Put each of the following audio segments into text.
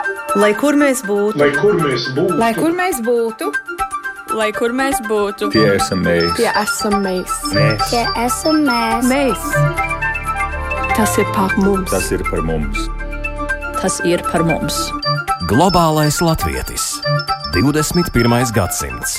Lai kur mēs būtu, lai kur mēs būtu, lai kur mēs būtu, lai kur mēs būtu, tie esam mēs. tie esam mēs. Tie esam mēs. Mēs. Tas ir par mums. Tas ir par mums. tas ir par mums. Globālais latvietis. 21. gadsimts.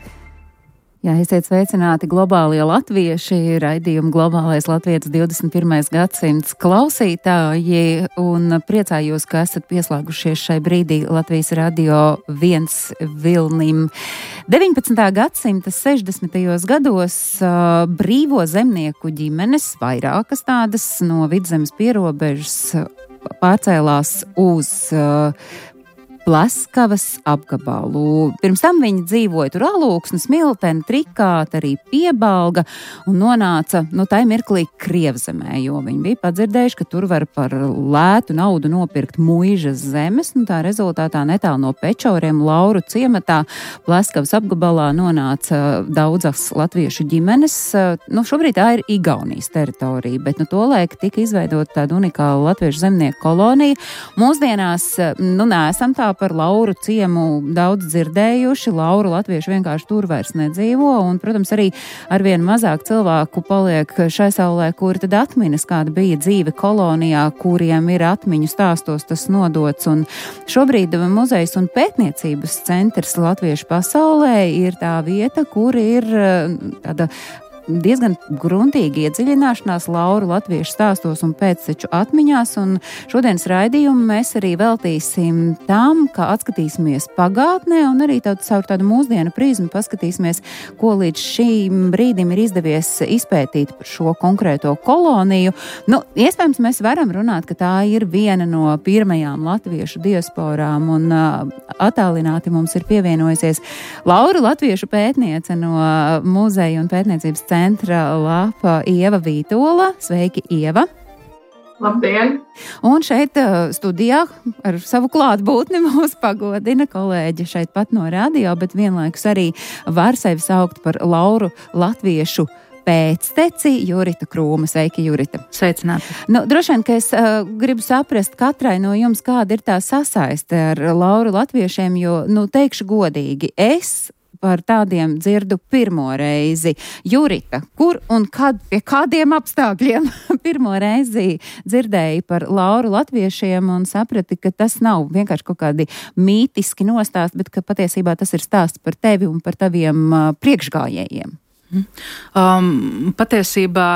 Jā, esiet sveicināti globālie latvieši, raidījuma Globālais latvietis 21. gadsimts klausītāji, un priecājos, ka esat pieslēgušies šai brīdī Latvijas radio 1 vilnim. 19. gadsimta 60. gados brīvo zemnieku ģimenes, vairākas tādas no Vidzemes pierobežas, pārcēlās uz Pleskavas apgabalu. Pirms tam viņi dzīvoja tur Alūksnes, Milteni, Trikāta, arī Piebalga un nonāca, tai mirklī Krievzemē, jo viņi bija padzirdējuši, ka tur var par lētu naudu nopirkt muižas zemes, tā rezultātā netālu no Pečoriem Lauru ciematā Pleskavas apgabalā nonāca daudzas latviešu ģimenes. Šobrīd tā ir Igaunijas teritorija, bet tolaik tika izveidota tāda unikāla latviešu zemnieku kolonija. Mūsdienās, neesam tā par Lauru ciemu daudz dzirdējuši. Lauru latvieši vienkārši tur vairs nedzīvo, un, protams, arī arvien mazāk cilvēku paliek šai saulē, kuri tad atminas, kāda bija dzīve kolonijā, kuriem ir atmiņu stāstos tas nodots. Un šobrīd muzejs un pētniecības centrs latviešu pasaulē ir tā vieta, kur ir tāda diezgan gruntīgi iedziļināšanās Lauru latviešu stāstos un pēcteču atmiņās, un šodienas raidījumu mēs arī veltīsim tam, kā atskatīsimies pagātnē un arī caur tādu mūsdienu prizmu paskatīsimies, ko līdz šīm brīdim ir izdevies izpētīt par šo konkrēto koloniju. Iespējams, mēs varam runāt, ka tā ir viena no pirmajām latviešu diasporām, un attālināti mums ir pievienojusies Lauru latviešu pētniece no muzeja un pētniecības centra Lapa Ieva Vītola. Sveiki, Ieva! Labdien! Un šeit studijā ar savu klātbūtni mūs pagodina kolēģi šeit pat no radio, bet vienlaikus arī var sevi saukt par Lauru latviešu pēcteci Jurita Krūma. Sveiki, Jurita! Sveicināti! Droši vien, ka es gribu saprast katrai no jums, kāda ir tā sasaiste ar Lauru latviešiem, jo, teikšu godīgi, es par tādiem dzirdu pirmo reizi. Jurita, kur un kad, pie kādiem apstākļiem pirmo reizi dzirdēji par Lauru latviešiem un saprati, ka tas nav vienkārši kaut kādi mītiski nostāsti, bet ka patiesībā tas ir stāsts par tevi un par taviem priekšgājējiem? Patiesībā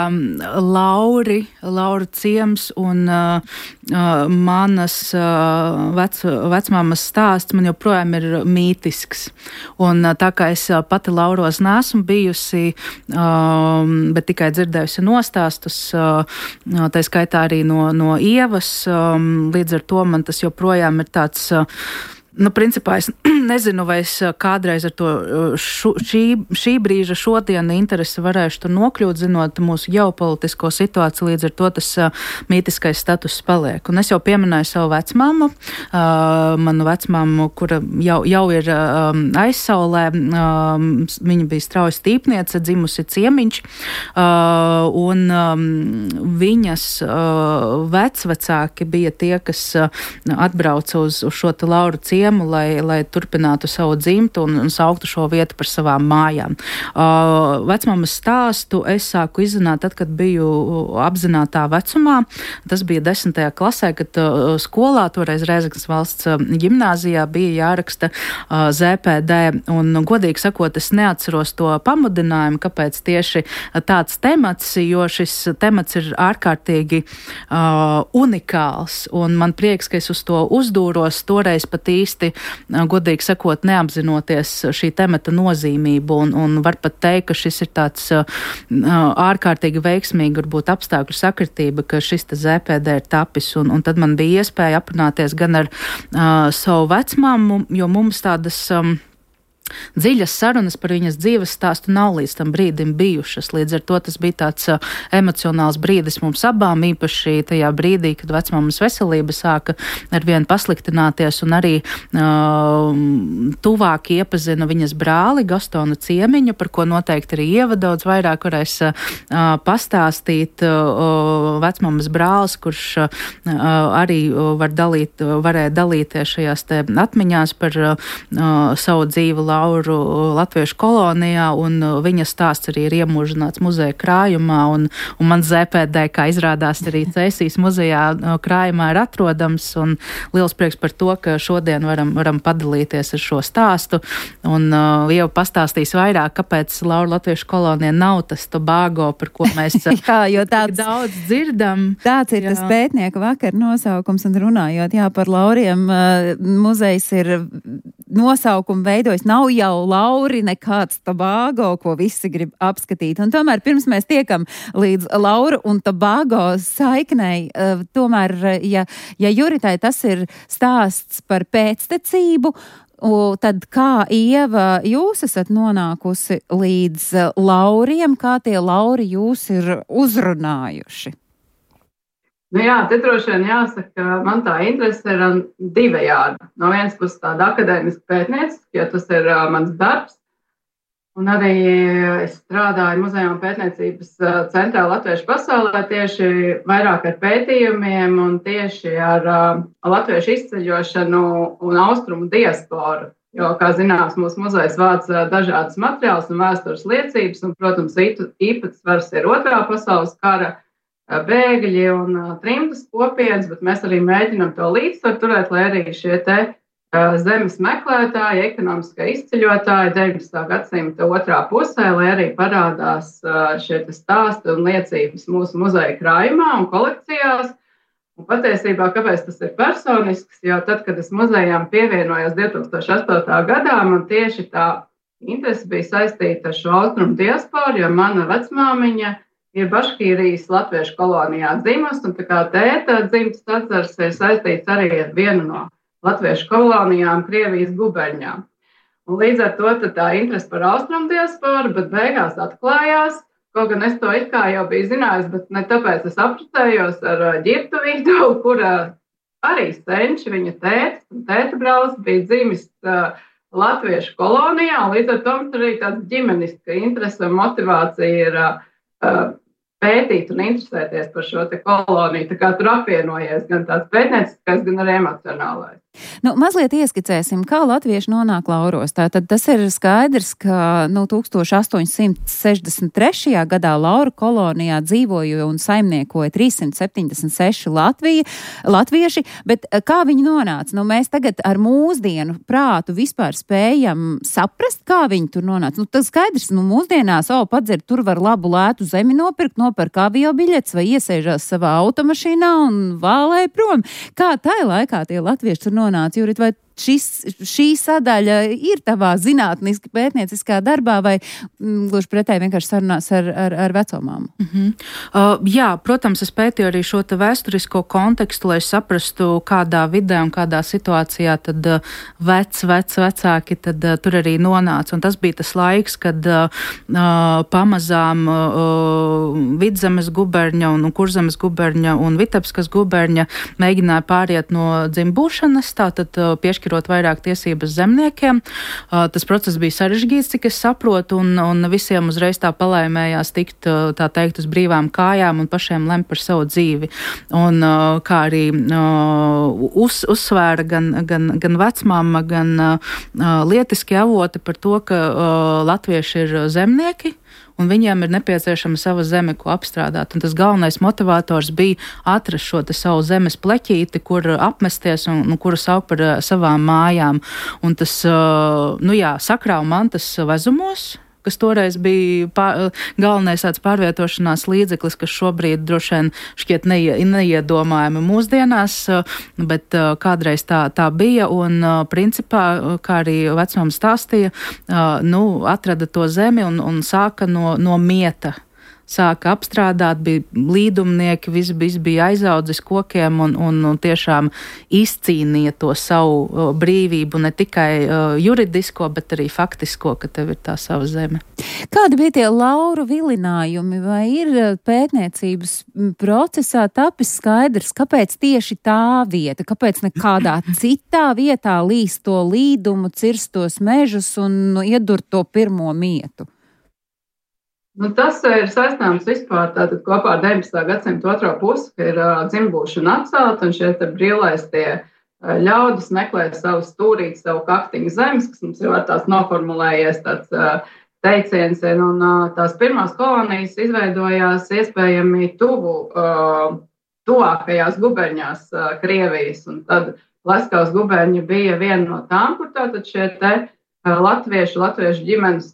Lauru ciems un manas vecmāmas stāsts man joprojām ir mītisks. Un tā kā es pati Lauros neesmu bijusi, bet tikai dzirdējusi nostāstus, tā skaitā arī no Ievas, līdz ar to man tas joprojām ir tāds. Principā es nezinu, vai es kādreiz ar to šī brīža šodienu interesi varēšu tur nokļūt, zinot mūsu ģeopolitisko situāciju, līdz ar to tas mītiskais status paliek. Un es jau pieminēju savu vecmāmu, manu vecmāmu, kura jau ir aizsaulē, viņa bija strauja stīpniece, dzimusi ciemiņš, un viņas vecvecāki bija tie, kas atbrauca uz šo te Lauru ciemu, lai turpinātu savu dzimtu un sauktu šo vietu par savām mājām. Vecmāmas stāstu es sāku izzināt tad, kad biju apzinātā vecumā. Tas bija 10. klasē, kad skolā, toreiz Rēzeknes valsts ģimnāzijā, bija jāraksta ZPD. Un, godīgi sakot, es neatceros to pamudinājumu, kāpēc tieši tāds temats, jo šis temats ir ārkārtīgi unikāls. Un man prieks, ka es uz to uzdūros, toreiz pat īsti, godīgi sakot, neapzinoties šī temata nozīmību, un var pat teikt, ka šis ir tāds ārkārtīgi veiksmīgi, varbūt apstākļu sakritība, ka šis te ZPD ir tapis, un tad man bija iespēja aprunāties gan ar savu vecmāmu, jo mums tādas dziļas sarunas par viņas dzīves stāstu nav līdz tam brīdim bijušas. Līdz ar to tas bija tāds emocionāls brīdis mums abām, īpaši tajā brīdī, kad vecmammas veselība sāka arvien pasliktināties, un arī tuvāk iepazinu viņas brāli Gastonu Ciemiņu, par ko noteikti arī Ieva daudz vairāk varēs pastāstīt. Vecmammas brālis, kurš arī varēja dalīties šajās te atmiņās par savu dzīvi Lauru Latviešu kolonijā, un viņa stāsts arī ir iemūžināts muzeja krājumā, un man ZPD, kā izrādās, arī Cēsīs muzejā krājumā ir atrodams, un liels prieks par to, ka šodien varam padalīties ar šo stāstu, un jau pastāstīs vairāk, kāpēc Laura Latviešu kolonija nav tas Tobago, par ko mēs jo daudz dzirdam. Tāds ir tas pētnieku vakar nosaukums, un runājot, par Lauriem muzejs ir nosaukumu veidojis, nav jau Lauri nekāds Tobago, ko visi grib apskatīt. Un tomēr pirms mēs tiekam līdz Lauru un Tobago saiknei, tomēr, ja Juritai tas ir stāsts par pēctecību, tad kā, Ieva, jūs esat nonākusi līdz Lauriem, kā tie Lauri jūs ir uzrunājuši? Te droši vien jāsaka, man tā interese ir divējāda. No vienas puses tāda akadēmiska pētnieciska, jo tas ir mans darbs. Un arī es strādāju Muzeja un pētniecības centrā Latviešu pasaulē tieši vairāk ar pētījumiem un tieši ar latviešu izceļošanu un austrumu diasporu. Jo, kā zināms, mūsu muzejs vāc dažādas materiālus un vēstures liecības, un, protams, īpatsvars ir Otrā pasaules kara bēgļi un trimdas kopienas, bet mēs arī mēģinām to līdzsvaru turēt, lai arī šie te zemes meklētāji, ekonomiskie izceļotāji 19. gadsimta otrā pusē, lai arī parādās šie te stāsti un liecības mūsu muzeja krājumā un kolekcijās. Un patiesībā, kāpēc tas ir personisks, jo tad, kad es muzejām pievienojos 2008. gadā, man tieši tā interese bija saistīta ar šo austrumu diasporu, jo mana vecmāmiņa ir Baškīrijas latviešu kolonijā dzimusi, un tā kā tēta dzimtas atzars ir saistīts arī ar vienu no latviešu kolonijām Krievijas guberņā. Un līdz ar to tā interese par austrumu diasporu, bet beigās atklājās, kaut gan es to it kā jau biju zinājis, bet ne tāpēc es aprecējos ar Ģirtu Vīdovu, kura arī senči, viņa tēta brālis bija dzimis latviešu kolonijā, un līdz ar to arī tāds ģimeniska interese un motivācija ir pētīt un interesēties par šo te koloniju. Tā kā tur apvienojies gan tāds pētnieciskais, gan arī emocionālais. Mazliet ieskicēsim, kā latvieši nonāk Lauros. Tātad tas ir skaidrs, ka 1863. gadā Lauru kolonijā dzīvoja un saimniekoja 376 latvieši, bet kā viņi nonāca? Mēs tagad ar mūsdienu prātu vispār spējam saprast, kā viņi tur nonāca. Tas skaidrs, mūsdienās, padzert, tur var labu lētu zemi nopirkt avio biļetes vai iesēžās savā automašīnā un vālē prom. Kā tajā laikā tie latvieši tur nonāca, Jurit, vai šī sadaļa ir tavā zinātniski pētnieciskā darbā, vai gluži pretēji vienkārši sarunās ar vecomāmu? Jā, protams, es pētīju arī šo te vēsturisko kontekstu, lai saprastu, kādā vidē un kādā situācijā tad vecāki tad tur arī nonāca. Un tas bija tas laiks, kad pamazām Vidzemes guberņa un Kurzemes guberņa un Vitebskas guberņa mēģināja pāriet no dzimbūšanas, tātad piešķirot vairāk tiesības zemniekiem. Tas process bija sarežģīts, cik es saprotu, un visiem uzreiz tā palaimējās tikt, tā teikt, uz brīvām kājām un pašiem lemt par savu dzīvi. Un kā arī uzsvēra gan vecmāma, gan lietiskie avoti par to, ka latvieši ir zemnieki, un viņiem ir nepieciešama sava zeme, ko apstrādāt. Un tas galvenais motivators bija atrast šo te savu zemes pleķīti, kur apmesties un kuru saukt par savām mājām. Un tas, sakrāva mantas vezumos, kas toreiz bija galvenais tāds pārvietošanās līdzeklis, kas šobrīd droši vien šķiet neiedomājami mūsdienās, bet kādreiz tā bija, un principā, kā arī vecmāma stāstīja, atrada to zemi un sāka no mieta sāka apstrādāt, bija līdumnieki, viss bija aizaudzis kokiem un tiešām izcīnīja to savu brīvību, ne tikai juridisko, bet arī faktisko, ka tev ir tā sava zeme. Kādi bija tie lauru vilinājumi, vai ir pētniecības procesā tapis skaidrs, kāpēc tieši tā vieta, kāpēc nekādā citā vietā līst to līdumu, cirst tos mežus un iedurt to pirmo mietu? Tas ir saistāms vispār tātad kopā ar 19. gadsimta otro pusi, ka ir dzimbūšana atcelta, un šie te brīvlaistie ļaudis meklē savu stūrīti, savu kaktiņu zemes, kas mums jau tās noformulējies tāds teiciens, un tās pirmās kolonijas izveidojās iespējami tuvākajās guberņās Krievijas, un tad Leskavas guberņa bija viena no tām, kur tātad šie te latviešu ģimenes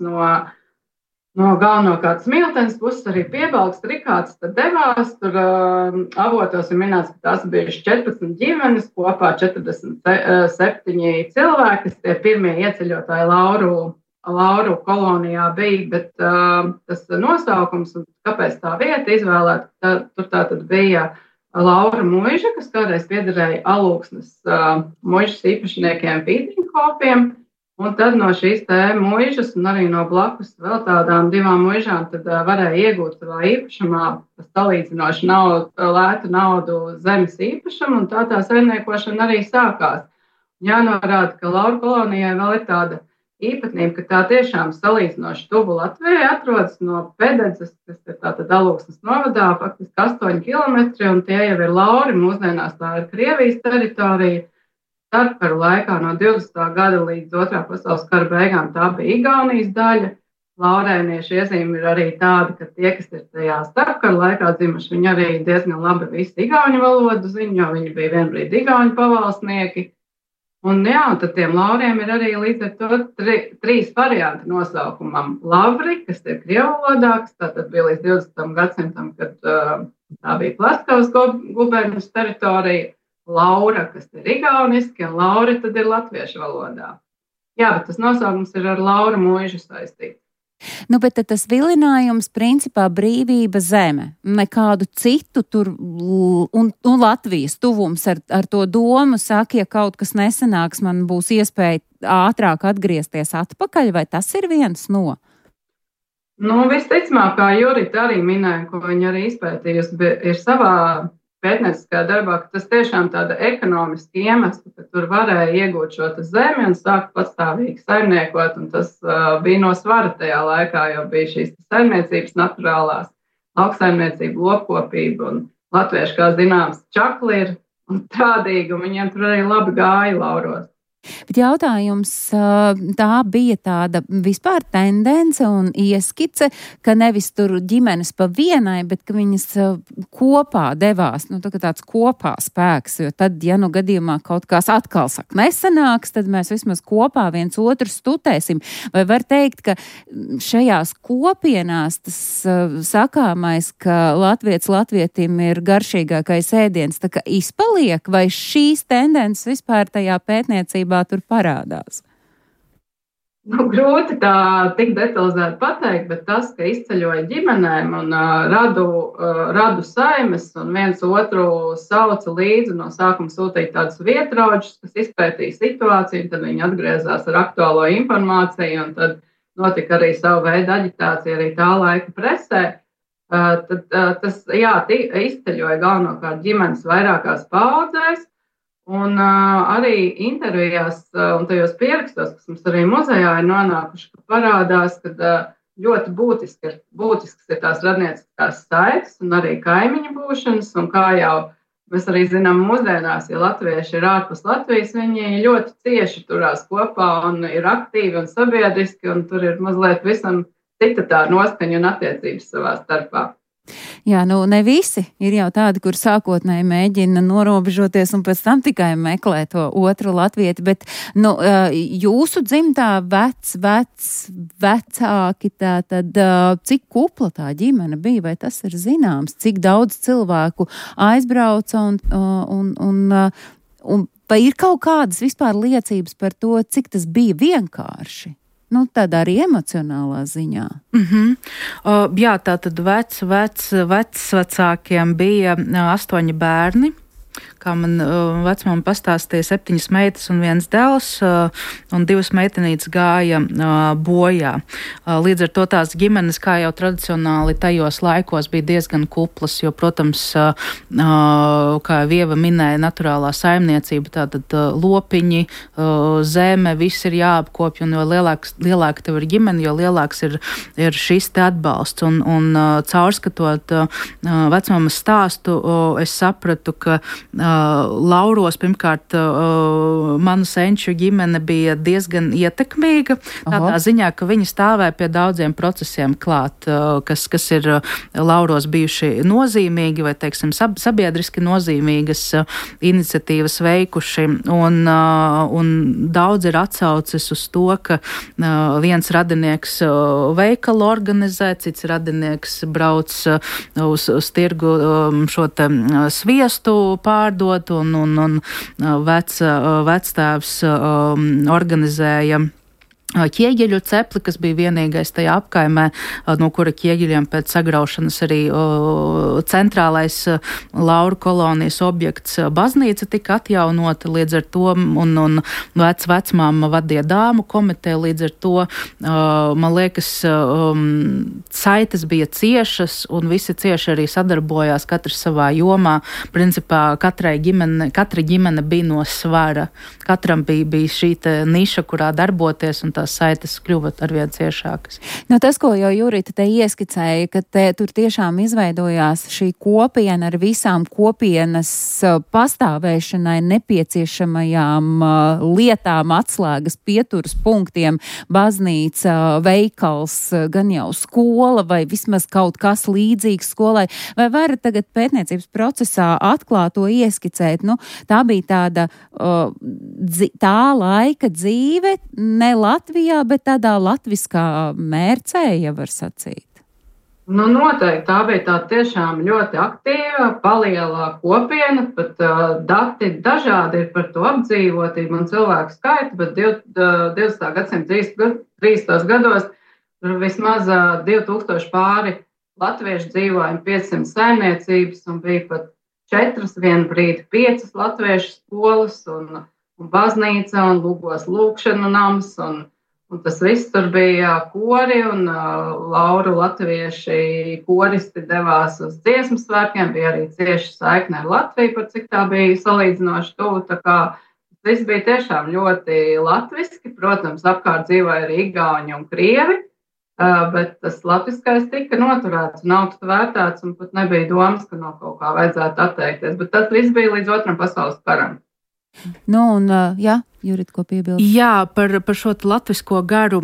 no galvenokārt Smiltenes puses, arī Piebalgs, Trikāts, tad devās. Tur avotos ir minēts, ka tās bija 14 ģimenes, kopā 47 cilvēki, kas tie pirmie ieceļotāji Lauru kolonijā bija, bet tas nosaukums, un kāpēc tā vieta izvēlēta, tur tātad bija Laura muiža, kas kādreiz piederēja Alūksnes muižas īpašniekiem Pītriņkopiem. Un tad no šīs te muižas un arī no blakus vēl tādām divām muižām tad varēja iegūt savā īpašumā salīdzinoši lētu naudu zemes īpašumu, un tā saimniekošana arī sākās. Jānorāda, ka Lauru kolonijai vēl ir tāda īpatnība, ka tā tiešām salīdzinoši tuvu Latvijai atrodas no Pededzes, kas ir tātad Alūksnes novadā, faktiski 8 kilometri, un tie jau ir Lauri, mūsdienās tā ir Krievijas teritorija. Starpkaru laikā no 20. gada līdz 2. pasaules kara beigām tā bija Igaunijas daļa. Laurēniešu iezīme ir arī tāda, ka tie, kas ir tajā starpkaru laikā dzimuši, viņi arī diezgan labi visu igauņu valodu zina, jo viņi bija vienbrīd igauņu pavalsnieki. Un tad tiem lauriem ir arī līdz ar to 3 varianti nosaukumam. Lavri, kas ir krievu valodā, kas tātad bija līdz 20. gadsimtam, kad tā bija Leskavas guberņas teritorija. Laura, kas ir igauniski, un Laura tad ir latviešu valodā. Jā, bet tas nosaukums ir ar Laura muižu saistīts. Bet tas vilinājums principā brīvība zeme. Nekādu citu tur, un Latvijas tuvums ar to domu saka, ja kaut kas nesanāks, man būs iespēja ātrāk atgriezties atpakaļ, vai tas ir viens no? Visticamāk, kā Jurita arī minēja, ko viņa arī izpētījusi, ir savā pētnieciskajā darbā, ka tas tiešām tāda ekonomiski iemesli, ka tur varēja iegūt šo zemi un sākt patstāvīgi saimniekot, un tas bija no svara tajā laikā, jo bija šīs saimniecības naturālās, lauksaimniecība, lopkopība, un latvieši, kā zināms, čakli ir un trādīgi, un viņiem tur arī labi gāja Lauros. Bet jautājums, tā bija tāda vispār tendence un ieskice, ka nevis tur ģimenes pa vienai, bet ka viņas kopā devās, tāds kopā spēks, jo tad, ja gadījumā kaut kas atkal nesanāks, tad mēs vismaz kopā viens otru stutēsim. Vai var teikt, ka šajās kopienās tas sakāmais, ka latvietis latvietim ir garšīgākais ēdiens, tā kā izpaliek, vai šīs tendences vispār tajā pētniecībā tur parādās? Grūti tā tik detalizēti pateikt, bet tas, ka izceļoja ģimenēm un radu saimes un viens otru sauca līdzi, no sākuma sūtīja tādus vietrauģus, kas izpētīja situāciju, tad viņi atgriezās ar aktuālo informāciju, un tad notika arī savu veidu aģitācija arī tā laika presē. Tad tas, izceļoja galvenokārt ģimenes vairākās paudzēs. Un arī intervijās un tajos pierakstos, kas mums arī muzejā ir nonākuši, ka parādās, ka ļoti būtisks ir tās radnieciskās saites un arī kaimiņu būšanas. Un kā jau mēs arī zinām mūsdienās, ja latvieši ir ārpus Latvijas, viņi ļoti cieši turās kopā un ir aktīvi un sabiedriski, un tur ir mazliet visam cita tā noskaņa un attiecības savā starpā. Jā, ne visi ir jau tādi, kur sākotnēji mēģina norobežoties un pēc tam tikai meklē to otru latvieti, bet jūsu dzimtā vecāki, tad cik kupla tā ģimene bija, vai tas ir zināms, cik daudz cilvēku aizbrauca un vai ir kaut kādas vispār liecības par to, cik tas bija vienkārši? Tādā arī emocionālā ziņā. Jā, tātad vecvecākiem bija 8 bērni. Kā man vecmāma pastāstīja, 7 meitas un 1 dēls, un 2 meitenītes gāja bojā. Līdz ar to tās ģimenes, kā jau tradicionāli tajos laikos, bija diezgan kuplas, jo, protams, kā Ieva minēja, naturālā saimniecība, tātad lopiņi, zeme, viss ir jāapkopj, un jo lielāka tev ir ģimene, jo lielāks ir šis te atbalsts. Un caurskatot vecmāmas stāstu, es sapratu, ka Lauros, pirmkārt, manu senču ģimene bija diezgan ietekmīga, tādā ziņā, ka viņi stāvēja pie daudziem procesiem klāt, kas ir Lauros bijuši nozīmīgi vai, teiksim, sabiedriski nozīmīgas iniciatīvas veikuši, un daudz ir atsaucis uz to, ka viens radinieks veikalu organizē, cits radinieks brauc uz tirgu šo te sviestu pārdot, un vectēvs organizēja ķieģeļu cepli, kas bija vienīgais tajā apkaimē, no kura ķieģeļiem pēc sagraušanas arī centrālais Lauru kolonijas objekts baznīca tika atjaunota, līdz ar to, un vecmāma vadīja dāmu komiteju, līdz ar to, man liekas, saites bija ciešas, un visi cieši arī sadarbojās, katrs savā jomā. Principā katra ģimene bija no svara. Katram bija šī niša, kurā darboties, un tās saites kļuva arvien ciešākas. Tas, ko jau Jurita te ieskicēja, ka tur tiešām izveidojās šī kopiena ar visām kopienas pastāvēšanai nepieciešamajām lietām, atslēgas pieturas punktiem, baznīca, veikals, gan jau skola vai vismaz kaut kas līdzīgs skolai. Vai varat tagad pētniecības procesā atklāt to ieskicēt? Tā bija tāda tā laika dzīve, ne Latvijā, bet tādā latviskā mērcē, ja var sacīt. Noteikti tā bija tā tiešām ļoti aktīva, palielā kopiena, pat dati dažādi ir par to apdzīvotību un cilvēku skaitu, bet 20. gadsimta 30. gados vismaz 2000 pāri latviešu dzīvoja 500 saimniecības un bija pat 4, vienu brīdi 5 latviešu skolas un baznīca un Lugos lūkšanu nams, un tas viss tur bija kori, un Lauru latvieši koristi devās uz dziesmu svētkiem, bija arī cieši saikne ar Latviju, par cik tā bija salīdzinoši tuvu, tā kā viss bija tiešām ļoti latviski, protams, apkārt dzīvoja arī igauņi un krievi, bet tas latviskais tika noturēts un augstvērtēts, un pat nebija domas, ka no kaut kā vajadzētu atteikties, bet tas viss bija līdz Otram pasaules karam. Jā, Jurita, ko piebilst? Jā, par šo latvisko garu,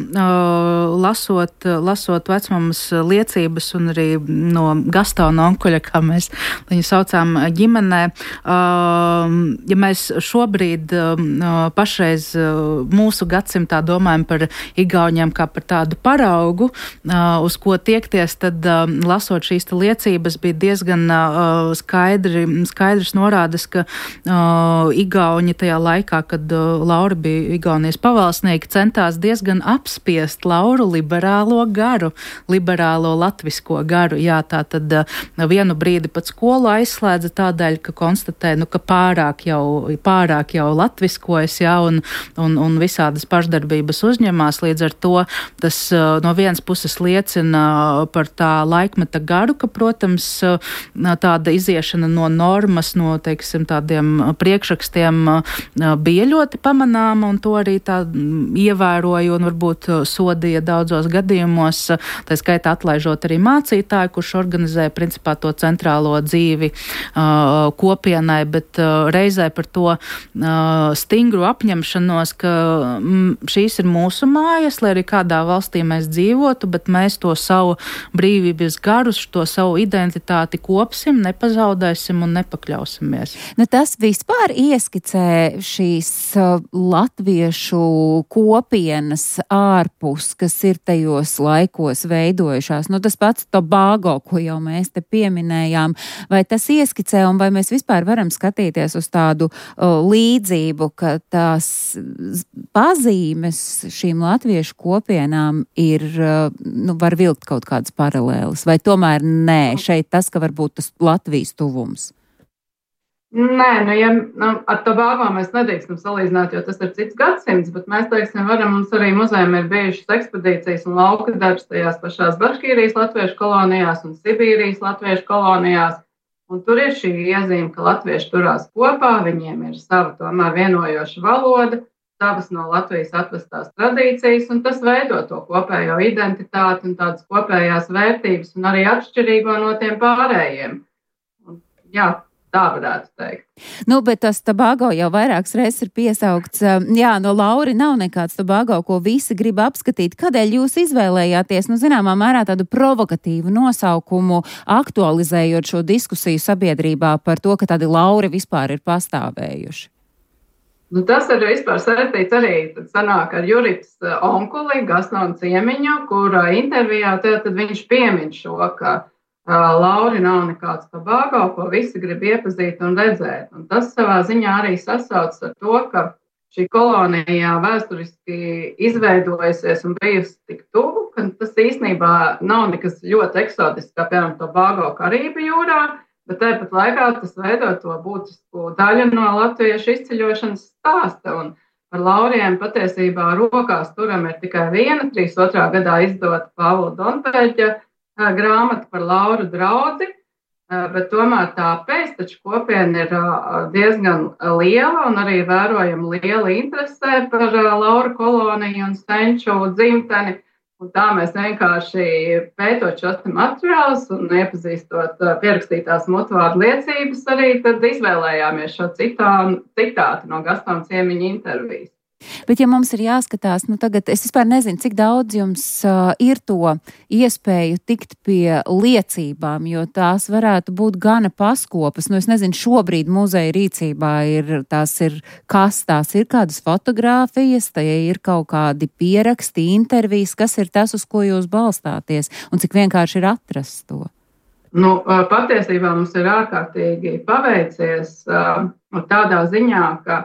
lasot vecmāmas liecības un arī no Gastona onkuļa, kā mēs viņu saucām ģimenē. Ja mēs šobrīd pašreiz mūsu gadsimtā domājam par igauņiem kā par tādu paraugu, uz ko tiekties, tad lasot šīs liecības bija diezgan skaidrs norādes, ka igauņi tajā laikā, kad Laura bija Igaunijas pavalsnieka, centās diezgan apspiest Lauru liberālo garu, liberālo latvisko garu. Jā, tā tad vienu brīdi pat skolu aizslēdza tādēļ, ka konstatēja, ka pārāk jau latviskojas, jā, un visādas pašdarbības uzņemās. Līdz ar to tas no vienas puses liecina par tā laikmeta garu, ka, protams, tāda iziešana no normas, no, teiksim, tādiem priekšrakstiem bija ļoti pamanāma, un to arī tā ievēroja un varbūt sodīja daudzos gadījumos, tā skaitā atlaižot arī mācītāju, kurš organizēja principā to centrālo dzīvi kopienai, bet reizē par to stingru apņemšanos, ka šīs ir mūsu mājas, lai arī kādā valstī mēs dzīvotu, bet mēs to savu brīvības garu, to savu identitāti kopsim, nepazaudēsim un nepakļausimies. Tas vispār ieskicē šīs latviešu kopienas ārpus, kas ir tajos laikos veidojušās. Nu, tas pats Tobago, ko jau mēs te pieminējām, vai tas ieskicē un vai mēs vispār varam skatīties uz tādu līdzību, ka tās pazīmes šīm latviešu kopienām ir, nu, var vilkt kaut kādas paralēlas, vai tomēr nē, šeit tas, ka varbūt tas Latvijas tuvums? Nē, ar Tobago mēs nedrīkstam salīdzināt, jo tas ir cits gadsimts, bet mēs, teiksim, mums arī muzejam ir bijušas ekspedīcijas un lauka darbs tajās pašās Baškīrijas latviešu kolonijās un Sibīrijas latviešu kolonijās, un tur ir šī iezīme, ka latvieši turās kopā, viņiem ir sava tomēr vienojoša valoda, savas no Latvijas atvestās tradīcijas, un tas veido to kopējo identitāti un tādas kopējās vērtības un arī atšķirīgo no tiem pārējiem. Un, jā, tā varētu teikt. Nu, bet tas Tobago jau vairākas reizes ir piesaukts. Jā, no Lauri nav nekāds Tobago, ko visi grib apskatīt. Kādēļ jūs izvēlējāties, nu, zināmā mērā tādu provokatīvu nosaukumu, aktualizējot šo diskusiju sabiedrībā par to, ka tādi Lauri vispār ir pastāvējuši? Nu, tas ir vispār saistīts arī sanāk ar Juritas onkuli, Gastonu Ciemiņu, kura intervijā tad viņš piemin šo, ka Lauri nav nekāds Tobago, ko visi grib iepazīt un redzēt. Un tas savā ziņā arī sasaucas ar to, ka šī kolonija vēsturiski izveidojusies un bijusi tik tuvu, ka tas īstenībā nav nekas ļoti eksotisks, kā piemēram Tobago Karību jūrā, bet tāpat laikā tas veido to būtisku daļu no latviešu izceļošanas stāsta. Un par Lauriem patiesībā rokās turam ir tikai viena 32. gadā izdota Pāvila Donpeļa grāmata par Lauru draudzi, bet tomēr tā pēcteču kopiena ir diezgan liela un arī vērojama liela interese par Lauru koloniju un senču dzimteni. Un tā mēs vienkārši pētot šos materiālus un iepazīstot pierakstītās mutvārdu liecības arī, tad izvēlējāmies šo citātu no Gastona Ciemiņa intervijas. Bet, ja mums ir jāskatās, nu tagad es vispār nezinu, cik daudz jums ir to iespēju tikt pie liecībām, jo tās varētu būt gana paskopas. Nu, es nezinu, šobrīd muzeja rīcībā tās ir kādas fotogrāfijas, tai ir kaut kādi pieraksti, intervijas, kas ir tas, uz ko jūs balstāties, un cik vienkārši ir atrast to? Nu, patiesībā mums ir ārkārtīgi paveicies tādā ziņā, ka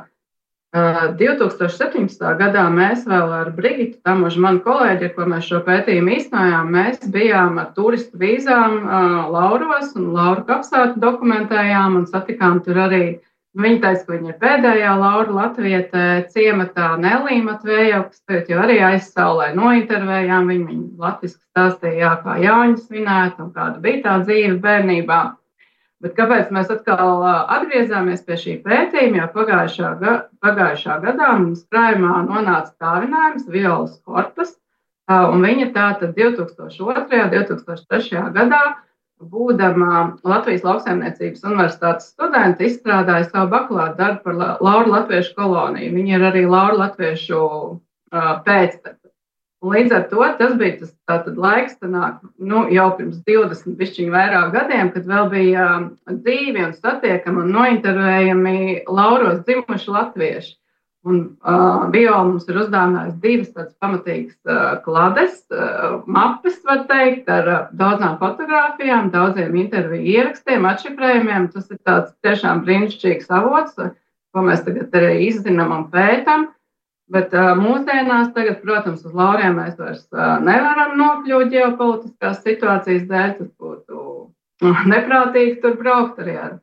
2017. gadā mēs vēl ar Brigitu Tamužu, manu kolēģi, ar ko mēs šo pētījumu īstenojām, mēs bijām ar turistu vīzām Lauros un Lauru kapsētu dokumentējām un satikām tur arī. Viņa teica, ka viņa ir pēdējā Laura latviete ciematā Nelī Matvēja, kas jau arī aizsaulē nointervējām. Viņa latviski stāstīja, kā Jāņa svinēta un kāda bija tā dzīve bērnībā. Bet kāpēc mēs atkal atgriezāmies pie šī pētījuma, jo pagājušā gadā mums krājumā nonāca dāvinājums Violas Korpas, un viņa tātad 2002. 2003. gadā, būdama Latvijas Lauksaimniecības universitātes studenta, izstrādāja savu bakalaura darbu par Lauru latviešu koloniju. Viņa ir arī Lauru latviešu pēctece. Līdz ar to tas bija tas laiks, jau pirms 20 bišķiņu vairāk gadiem, kad vēl bija dzīvi un satiekami un nointervējami Lauros dzimuši latvieši. Un Viola mums ir uzdāvinājusi divas tādas pamatīgas klades, mapes, var teikt, ar daudzām fotogrāfijām, daudziem interviju ierakstiem, atšifrējumiem. Tas ir tāds tiešām brīnišķīgs avots, ko mēs tagad arī izzinām un pētam. Bet mūsdienās tagad, protams, uz Lauriem mēs vairs nevaram nokļūt ģeopolitiskās situācijas dēļ. Tas būtu neprātīgi tur braukt arī ar.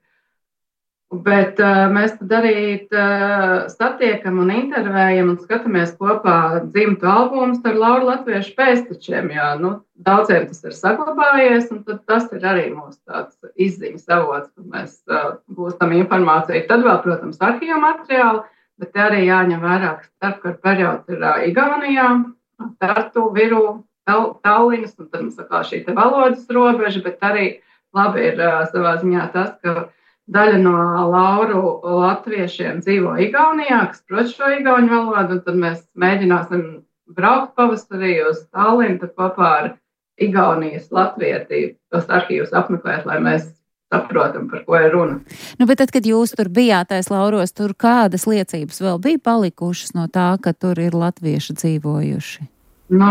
Bet mēs tad arī satiekam un intervējam un skatāmies kopā dzimtu albumus ar Lauru latviešu pēctečiem, jo daudziem tas ir saglabājies, un tad tas ir arī mūsu tāds izziņas avots, kad mēs gūstam informāciju. Tad vēl, protams, arhīvu materiāli. Bet arī jāņem vērā, ka starpkara periods ir Igaunijā, Tartu, Viru, Tallinas, un tad mums atkal šī te valodas robeža, bet arī labi ir savā ziņā tas, ka daļa no Lauru latviešiem dzīvo Igaunijā, kas prot šo igauņu valodu, un tad mēs mēģināsim braukt pavasarī uz Tallinu, tad kopā ar Igaunijas latvieti tos arhīvus apmeklēt, lai mēs saprotam, par ko ir runa. Nu, bet tad, kad jūs tur bijāt tais Lauros, tur kādas liecības vēl bija palikušas no tā, ka tur ir latvieši dzīvojuši? Nu,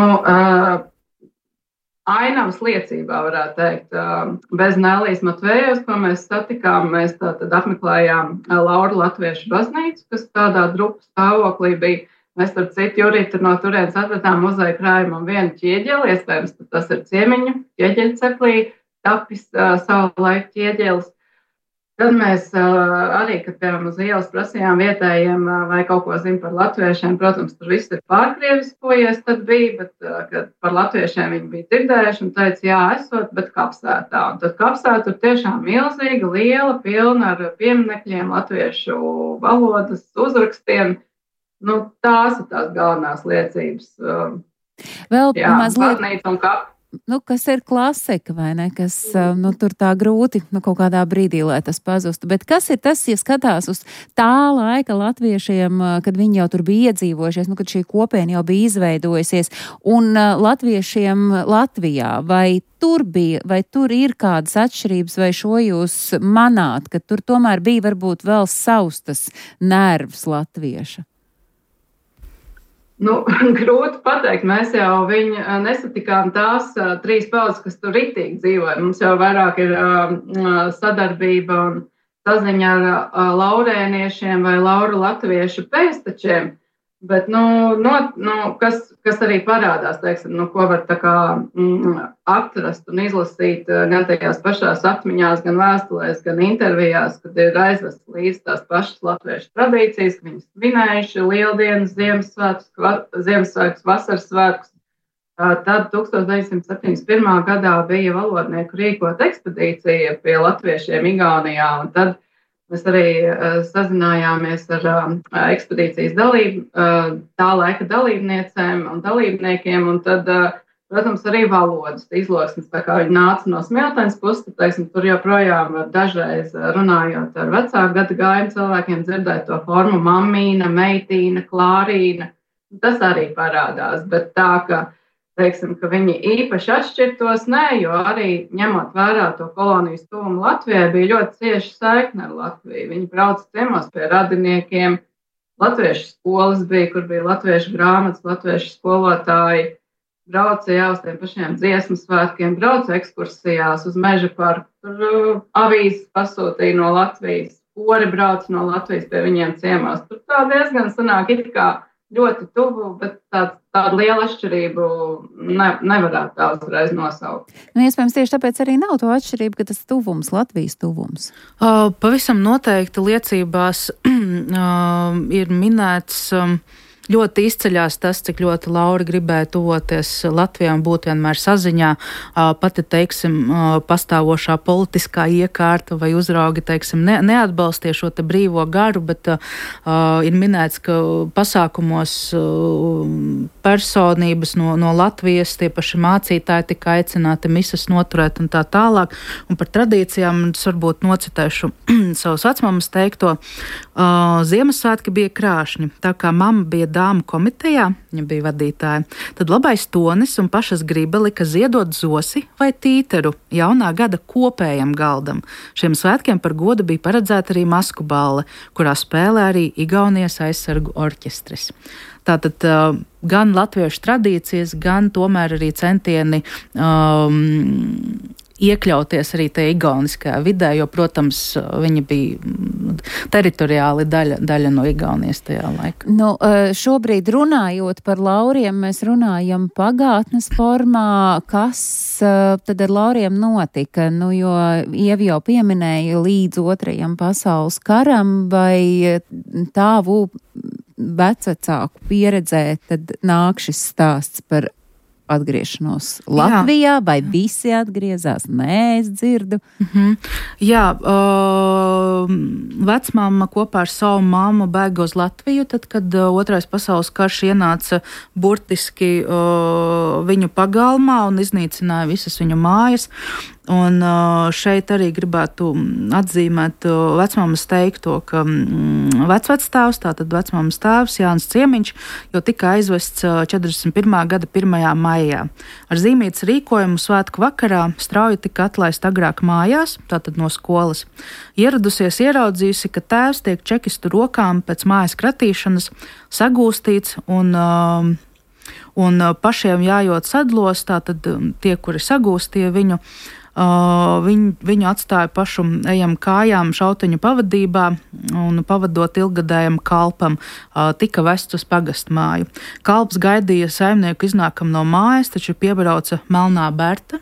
ainavas liecībā, varētu teikt, bez Nēlijas Matvējevas, ko mēs satikām, mēs tātad apmeklējām Lauru latviešu baznīcu, kas tādā drupu stāvoklī bija. Mēs ar citu Jurītu no turienes atvedām muzeja krājumu un vienu ķieģeli, iespējams, tas ir ciemiņu ķieģeļceplī, tapis savulaik ķieģelis. Tad mēs arī, kad piemēram uz ielas prasījām vietējiem, vai kaut ko zina par latviešiem, protams, tur viss ir pārkrieviskojies, tad bija, bet kad par latviešiem viņi bija dzirdējuši un teica, jā, esot, bet kapsētā. Un tad kapsēta tur tiešām milzīga, liela, pilna ar pieminekļiem, latviešu valodas uzrakstiem. Nu, tās ir tās galvenās liecības. Vēl jā, mazliet, baznīca un kapa. Nu, kas ir klasika, vai ne? Kas, nu, tur tā grūti, nu, kaut kādā brīdī, lai tas pazustu. Bet kas ir tas, ja skatās uz tā laika latviešiem, kad viņi jau tur bija iedzīvojušies, nu, kad šī kopiena jau bija izveidojusies, un latviešiem Latvijā, vai tur ir kādas atšķirības, vai šo jūs manāt, ka tur tomēr bija varbūt vēl savs tas nervs latvieša? Nu, grūti pateikt, mēs jau viņu nesatikām tās 3 paudzes, kas tur ritīgi dzīvoja. Mums jau vairāk ir sadarbība un saziņa ar laurēniešiem vai lauru latviešu pēstečiem, bet, kas arī parādās, teiksim, ko var tā kā atrast un izlasīt gan tajās pašās atmiņās, gan vēstulēs, gan intervijās, kad ir aizvest līdz tās pašas latviešu tradīcijas, ka viņi svinējuši Lieldienas, Ziemassvētkus, Vasaras svētkus. Tad 1971. gadā bija valodnieku rīkot ekspedīcija pie latviešiem Igaunijā, un tad mēs arī sazinājāmies ar ekspedīcijas tā laika dalībniecēm un dalībniekiem, un tad, protams, arī valodas izloksnes, tā kā viņi nāca no Smiltenes puses, teiksim, tur joprojām dažreiz runājot ar vecāku gadu gājumu cilvēkiem dzirdēt to formu mamīna, meitīna, klārīna. Tas arī parādās, bet tā, teiksim, ka viņi īpaši atšķirtos, nē, jo arī ņemot vērā to kolonijas tuvumu Latvijai, bija ļoti cieši saikne ar Latviju. Viņi brauca ciemos pie radiniekiem, latviešu skolas bija, kur bija latviešu grāmatas, latviešu skolotāji, brauca jau uz tiem pašiem dziesmu svētkiem, brauca ekskursijās uz meža parku, tur avīzes pasūtīja no Latvijas, kori brauca no Latvijas pie viņiem ciemos. Tur tā diezgan sanāk it kā ļoti tuvu, bet tādu lielu atšķirību nevarētu tā uzreiz nosaukt. Nu, iespējams, tieši tāpēc arī nav to atšķirību, ka tas tuvums, Latvijas tuvums. Pavisam noteikti liecībās ir minēts. Ļoti izceļās tas, cik ļoti Laura gribēja tuvoties Latvijā un būt vienmēr saziņā. Pati, teiksim, pastāvošā politiskā iekārta vai uzraugi, teiksim, neatbalstīja šo te brīvo garu, bet ir minēts, ka pasākumos personības no Latvijas, tie paši mācītāji tika aicināti misas noturēt un tā tālāk. Un par tradīcijām es varbūt nocitēšu savas vecmammas teikto. Ziemassvētki bija krāšņi, tā kā mamma bija dāmu komitejā, viņa bija vadītāja, tad labais tonis un pašas griba lika ziedot zosi vai tīteru jaunā gada kopējam galdam. Šiem svētkiem par godu bija paredzēta arī masku balle, kurā spēlē arī Igaunijas aizsargu orķestris. Tātad gan latviešu tradīcijas, gan tomēr arī centieni iekļauties arī tajā igauniskajā vidē, jo, protams, viņa bija teritoriāli daļa no Igaunijas tajā laikā. Nu, šobrīd runājot par lauriem, mēs runājam pagātnes formā, kas tad ar lauriem notika, nu, jo Ieva jau pieminēja līdz 2. pasaules karam, vai tāvu vecvecāku pieredzē, tad nāk šis stāsts par atgriešanos Latvijā, vai visi atgriezās? Nē, es dzirdu. Jā, vecmāma kopā ar savu māmu bēga uz Latviju, tad, kad 2. pasaules karš ienāca burtiski viņu pagalmā un iznīcināja visas viņu mājas. Un šeit arī gribētu atzīmēt vecmāmas teikto, ka vecvectēvs, tātad vecmāmas tēvs Jānis Ciemiņš, jau tika aizvests 41. gada 1. mājā. Ar zīmītes rīkojumu svētku vakarā strauji tika atlaista agrāk mājās, tātad no skolas. Ieradusies ieraudzījusi, ka tēvs tiek čekistu rokām pēc mājas kratīšanas sagūstīts un pašiem jājot sadlos, tātad tie, kuri sagūstīja viņu, viņu atstāja pašu ejam kājām šauteņu pavadībā un pavadot ilgadējam kalpam, tika vests uz pagastmāju. Kalps gaidīja saimnieku iznākam no mājas, taču piebrauca melnā Berta,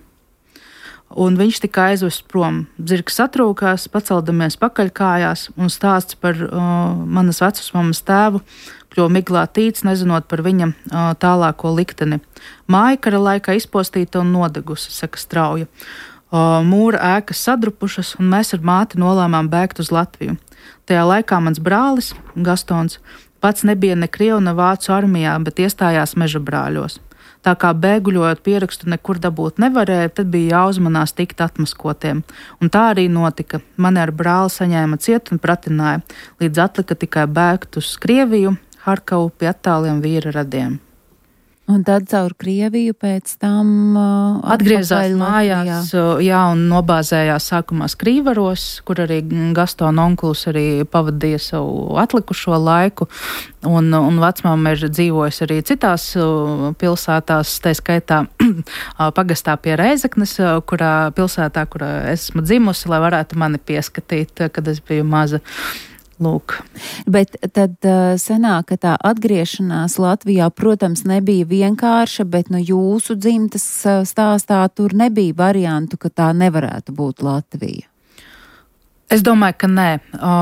un viņš tika aizvests prom. Dzirks satrūkās, paceldamies pakaļkājās, un stāsts par manas vecusmammas tēvu kļuva miglā tīts, nezinot par viņa tālāko likteni. Māja kara laikā izpostīta un nodegusi, saka strauja. Mūra ēkas sadrupušas, un mēs ar māti nolēmām bēgt uz Latviju. Tajā laikā mans brālis, Gastons, pats nebija ne Krievu, ne Vācu armijā, bet iestājās meža brāļos. Tā kā bēguļojot pierakstu nekur dabūt nevarēja, tad bija jāuzmanās tikt atmaskotiem. Un tā arī notika. Mani ar brāli saņēma ciet un pratināja, līdz atlika tikai bēgt uz Krieviju, Harkavu pie attāliem vīra radiem. Un tad caur Krieviju pēc tam atgriezās mājās, jā, un nobāzējās sākumā Skrīvaros, kur arī Gastona onkulis arī pavadīja savu atlikušo laiku, un vecmāma ir dzīvojusi arī citās pilsētās, tā skaitā pagastā pie Reizeknes, pilsētā, kurā esmu dzimusi, lai varētu mani pieskatīt, kad es biju maza. Lūk. Bet tad sanāk, ka tā atgriešanās Latvijā, protams, nebija vienkārša, bet no jūsu dzimtas stāstā tur nebija variantu, ka tā nevarētu būt Latvija. Es domāju, ka nē.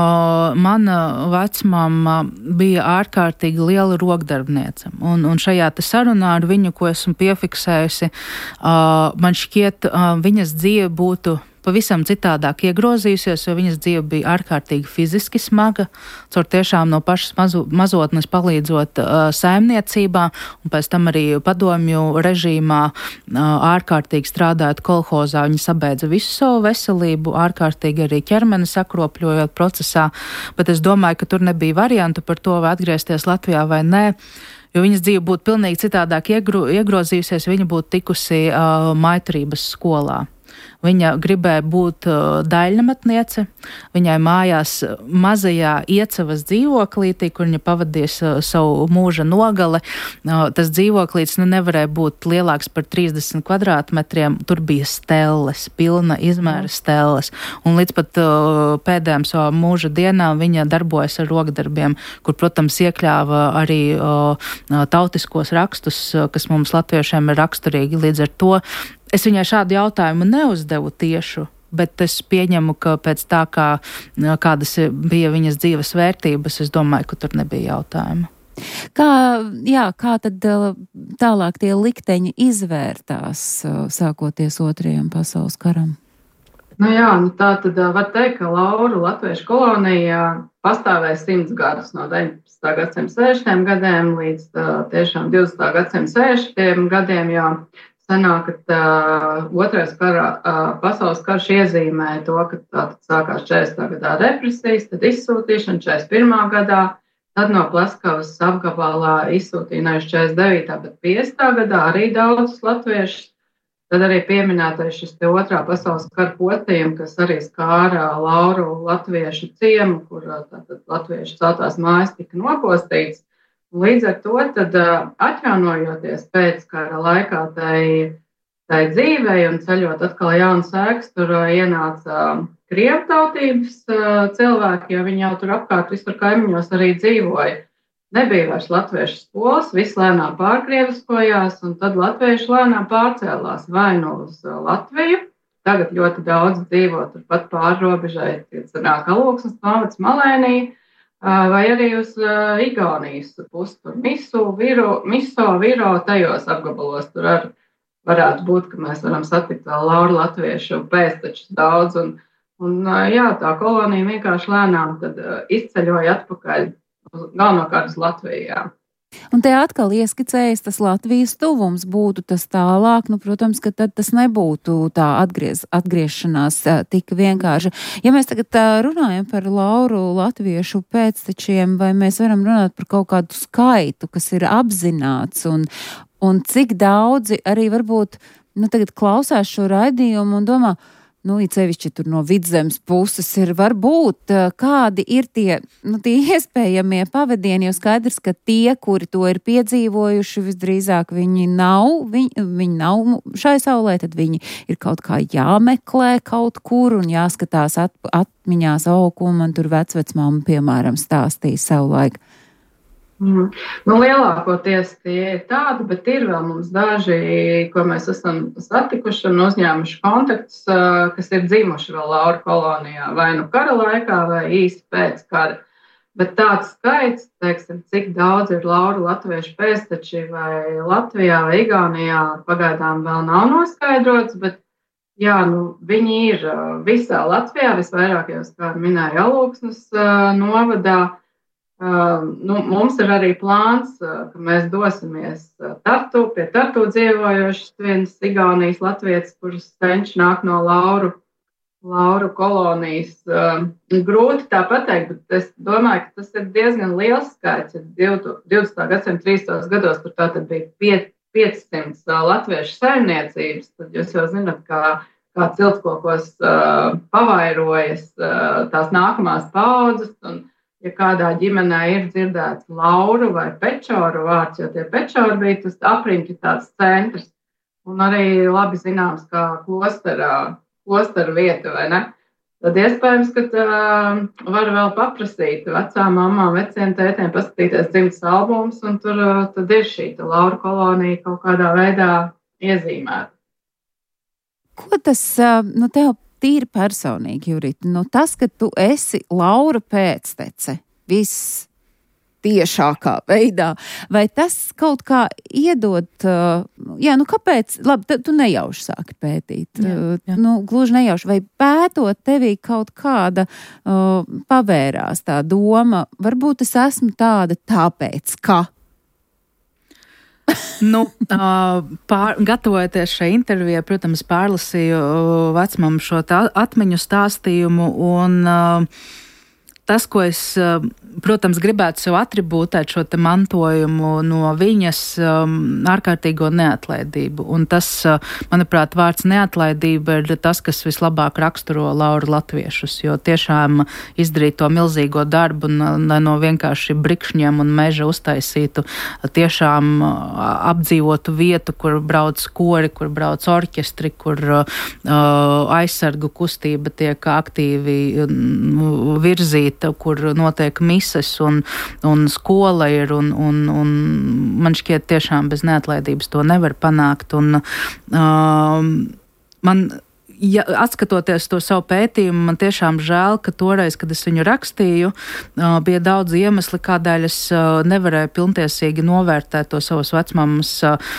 Mana vecmāma bija ārkārtīgi liela rokdarbniece, un šajā te sarunā ar viņu, ko esmu piefiksējusi, man šķiet, viņas dzīve būtu pavisam citādāk iegrozījusies, jo viņas dzīve bija ārkārtīgi fiziski smaga, caur tiešām no pašas mazotnes palīdzot saimniecībā, un pēc tam arī padomju režīmā ārkārtīgi strādājot kolhozā. Viņa sabeidza visu savu veselību, ārkārtīgi arī ķermeni sakropļojot procesā, bet es domāju, ka tur nebija variantu par to, vai atgriezties Latvijā vai nē, jo viņas dzīve būtu pilnīgi citādāk iegrozījusies, viņa būtu tikusi maiturības skolā. Viņa gribēja būt daļļamatniece, viņai mājās mazajā Iecavas dzīvoklītī, kur viņa pavadīja savu mūža nogali. Tas dzīvoklīts nevarēja būt lielāks par 30 kvadrātmetriem, tur bija stelles, pilna izmēra stelles, un līdz pat pēdējām savā mūža dienām viņa darbojas ar rokdarbiem, kur, protams, iekļāva arī tautiskos rakstus, kas mums latviešiem ir raksturīgi. Līdz ar to es viņai šādu jautājumu neuzdevu tiešu, bet es pieņemu, ka pēc tā, kādas bija viņas dzīves vērtības, es domāju, ka tur nebija jautājuma. Kā tad tālāk tie likteņi izvērtās, sākoties Otrajam pasaules karam? Tā tad var teikt, ka Lauru latviešu kolonija pastāvēja 100 gadus no 19. gadsimta 60. gadiem līdz tiešām 20. gadsimta 60. gadiem, jo sanāk, ka Otrais pasaules karš iezīmēja to, ka tātad sākās 40. gadā represijas, tad izsūtīšana 41. gadā, tad no Pleskavas apgabalā izsūtīja nevis 49. bet 50. gadā arī daudzus latviešus. Tad arī pieminētais šis te Otrā pasaules kara postījums, kas arī skāra Lauru latviešu ciemu, kur tātad latviešu celtās mājas tika nopostīts. Līdz ar to tad atjaunojoties pēc kara laikā tai dzīvei un ceļot atkal jaunas ēkas, tur ienāca krievu tautības cilvēki, jo viņi jau tur apkārt visur kaimiņos arī dzīvoja. Nebija vairs latviešu skolas, viss lēnām pārkrieviskojās, un tad latvieši lēnām pārcēlās vai nu uz Latviju. Tagad ļoti daudz dzīvo turpat pārrobežai, sanāk Alūksnes novads, Malēnija, vai arī uz Igaunijas pusi, tur Miso, Viro, tajos apgabalos. Tur arī varētu būt, ka mēs varam satikt vēl Lauru latviešu pēctečus daudz, un tā kolonija vienkārši lēnām tad izceļoja atpakaļ galvenokārt uz Latvijā. Un te atkal ieskicējas tas Latvijas tuvums, būtu tas tālāk, nu, protams, ka tad tas nebūtu tā atgriešanās tik vienkārši. Ja mēs tagad runājam par Lauru latviešu pēctečiem, vai mēs varam runāt par kaut kādu skaitu, kas ir apzināts, un cik daudzi arī varbūt, nu, tagad klausās šo raidījumu un domā, nu, it sevišķi tur no Vidzemes puses ir varbūt, kādi ir tie iespējamie pavadieni, jo skaidrs, ka tie, kuri to ir piedzīvojuši, visdrīzāk viņi nav šai saulē, tad viņi ir kaut kā jāmeklē kaut kur un jāskatās atmiņās, ko man tur vecvecmāma, piemēram, stāstīja savulaik. Nu, lielākoties tie ir tādi, bet ir vēl mums daži, ko mēs esam satikuši un uzņēmuši kontaktus, kas ir dzimuši vēl Lauru kolonijā, vai nu kara laikā, vai īsti pēc kara. Bet tāds skaits, teiksim, cik daudz ir Lauru latviešu pēcteči vai Latvijā vai Igaunijā, pagaidām vēl nav noskaidrots, bet jā, nu, viņi ir visā Latvijā, visvairāk jau, kā minēja, Alūksnes novadā. Mums ir arī plāns, ka mēs dosimies pie Tartu dzīvojošas vienas Igaunijas latvietes, kuras cenš nāk no Lauru kolonijas. Grūti tā pateikt, bet es domāju, ka tas ir diezgan liels skaits. 20. gadsimta 30. gados, kur tātad bija 500 latviešu saimniecības, tad jūs jau zināt, kā ciltskokos pavairojas tās nākamās paudzes, un ja kādā ģimenē ir dzirdēts Lauru vai Pečoru vārds, jo tie Pečori bija tas apriņķi tāds centrs, un arī labi zināms, kā klosteru vieta, vai ne? Tad iespējams, ka var vēl paprasīt vecām mamām, veciem tētiem, paskatīties dzimtas albumus, un tur tad ir šī Lauru kolonija kaut kādā veidā iezīmēta. Ko tas, tev tīri personīgi, Jurita, tas, ka tu esi Laura pēctece tiešākā veidā, vai tas kaut kā iedod, kāpēc, labi, tu nejauši sāki pētīt, jā. Gluži nejauši, vai pētot tevī kaut kāda pavērās tā doma, varbūt es esmu tāda tāpēc, ka? Gatavojoties šai intervijai, protams, pārlasīju vecmam šo atmiņu stāstījumu, un tas, ko es, protams, gribētu sev atribūtēt šo te mantojumu no viņas ārkārtīgo neatlaidību. Un tas, manuprāt, vārds neatlaidība ir tas, kas vislabāk raksturo Lauru latviešus, jo tiešām izdarīt to milzīgo darbu un no vienkārši brikšņiem un meža uztaisītu tiešām apdzīvotu vietu, kur brauc kori, kur brauc orķestri, kur aizsargu kustība tiek aktīvi virzīta, kur notiek mises un skola ir, un man šķiet tiešām bez neatlaidības to nevar panākt. Un man, atskatoties to savu pētījumu, man tiešām žēl, ka toreiz, kad es viņu rakstīju, bija daudz iemesli, kādēļ es nevarēju pilntiesīgi novērtēt to savas vecmammas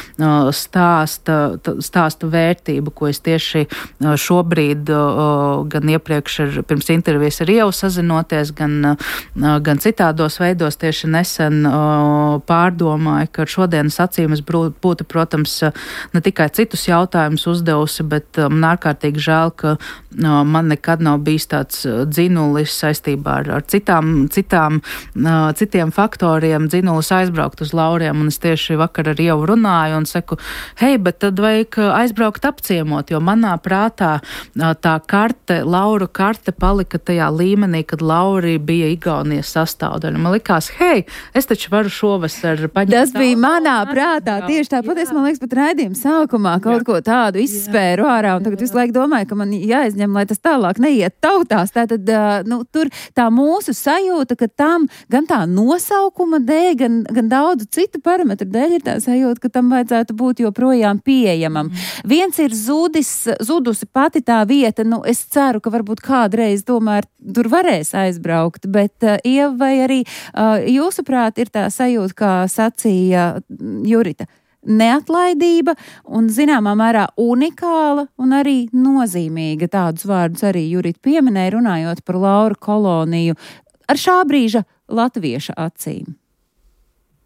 stāsta vērtību, ko es tieši šobrīd, gan iepriekš pirms intervijas ar Ievu sazinoties, gan citādos veidos tieši nesen pārdomāju, ka ar šodienas acīm es būtu, protams, ne tikai citus jautājumus uzdevusi, bet man ārkārtīgi žēl, ka man nekad nav bijis tāds dzinulis saistībā ar citiem faktoriem, dzinulis aizbraukt uz Lauriem, un es tieši vakar ar Ievu runāju un saku, hei, bet tad vajag aizbraukt apciemot, jo manā prātā tā karte, Lauru karte palika tajā līmenī, kad Lauri bija Igaunijas sastāvdaļa. Man likās, hei, es taču varu šovasar paņemt. Tas bija manā prātā, tieši tāpat es, man liekas, pat raidījuma sākumā kaut ko tādu izspēru ārā, un tagad visu laiku domāju, ka man jāizņem, lai tas tālāk neiet tautās. Tātad, tur tā mūsu sajūta, ka tam gan tā nosaukuma dēļ, gan daudzu citu parametru dēļ ir tā sajūta, ka tam vajadzētu būt joprojām pieejamam. Viens ir zudusi pati tā vieta, es ceru, ka varbūt kādreiz tomēr tur varēs aizbraukt, bet Ieva, vai arī jūsuprāt ir tā sajūta, kā sacīja Jurita, neatlaidība un zināmā mērā unikāla un arī nozīmīga, tādus vārdus arī Jurita pieminēja, runājot par Lauru koloniju ar šā brīža latvieša acīm.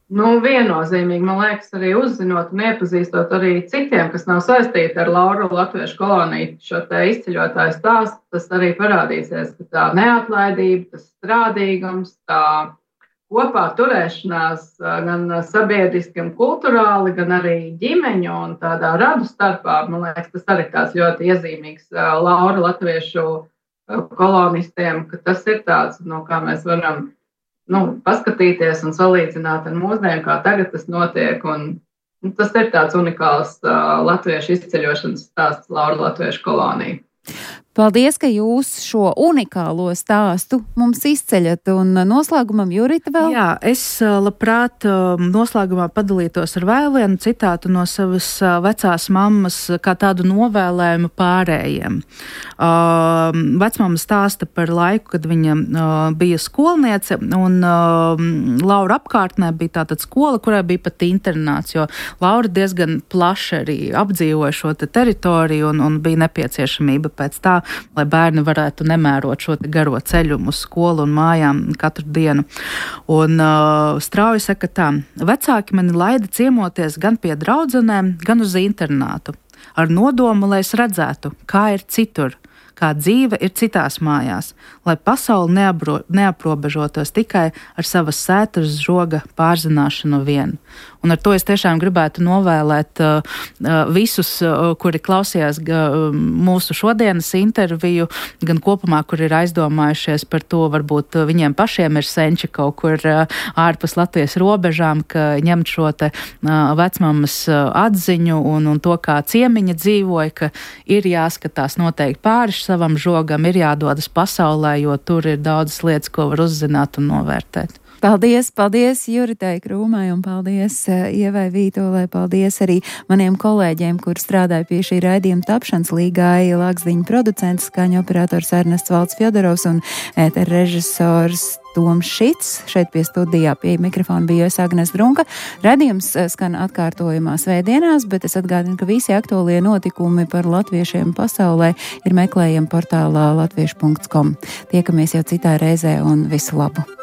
Viennozīmīgi, man liekas, arī uzzinot un iepazīstot arī citiem, kas nav saistīti ar Lauru latviešu koloniju, šo te izceļotāju stāstu, tas arī parādīsies, ka tā neatlaidība, tas strādīgums, tā kopā turēšanās gan sabiedriski un kulturāli, gan arī ģimeņu un tādā radu starpā, man liekas, tas arī tāds ļoti iezīmīgs Lauru latviešu kolonistiem, ka tas ir tāds, no kā mēs varam paskatīties un salīdzināt ar mūsdienu, kā tagad tas notiek. Un tas ir tāds unikāls latviešu izceļošanas stāsts Lauru latviešu koloniju. Paldies, ka jūs šo unikālo stāstu mums izceļat. Un noslēgumam, Jurita, vēl? Jā, es labprāt noslēgumā padalītos ar vēl vienu citātu no savas vecās mammas, kā tādu novēlējumu pārējiem. Vecmamma stāsta par laiku, kad viņa bija skolniece, un Laura apkārtnē bija tātad skola, kurai bija pat internāts, jo Laura diezgan plaši arī apdzīvoja šo te teritoriju un bija nepieciešamība pēc tā, lai bērni varētu nemērot šo te garo ceļu uz skolu un mājām katru dienu. Un strauji saka tā, vecāki mani laida ciemoties gan pie draudzenēm, gan uz internātu, ar nodomu, lai es redzētu, kā ir citur, kā dzīve ir citās mājās, lai pasauli neaprobežotos tikai ar savas sētras žoga pārzināšanu vien. Un ar to es tiešām gribētu novēlēt visus, kuri klausījās mūsu šodienas interviju, gan kopumā, kur ir aizdomājušies par to, varbūt viņiem pašiem ir senči kaut kur ārpus Latvijas robežām, ka ņemt šo te vecmammas atziņu un to, kā ciemiņa dzīvoja, ka ir jāskatās noteikti pāri savam žogam, ir jādodas pasaulē, jo tur ir daudzas lietas, ko var uzzināt un novērtēt. Paldies Juritai Krūmai un paldies Ievai Vītolai, paldies arī maniem kolēģiem, kur strādāja pie šī raidījuma tapšanas, Līgai Lāksdiņa producents, skaņu operators Ernests Valds Fjodorovs un ētera režisors Toms Šits. Šeit pie studijā pie mikrofona bija Agnes Drunka. Raidījums skan atkārtojumā svētdienās, bet es atgādinu, ka visi aktuālie notikumi par latviešiem pasaulē ir meklējami portālā latviešu.com. Tiekamies jau citā reizē un visu labu!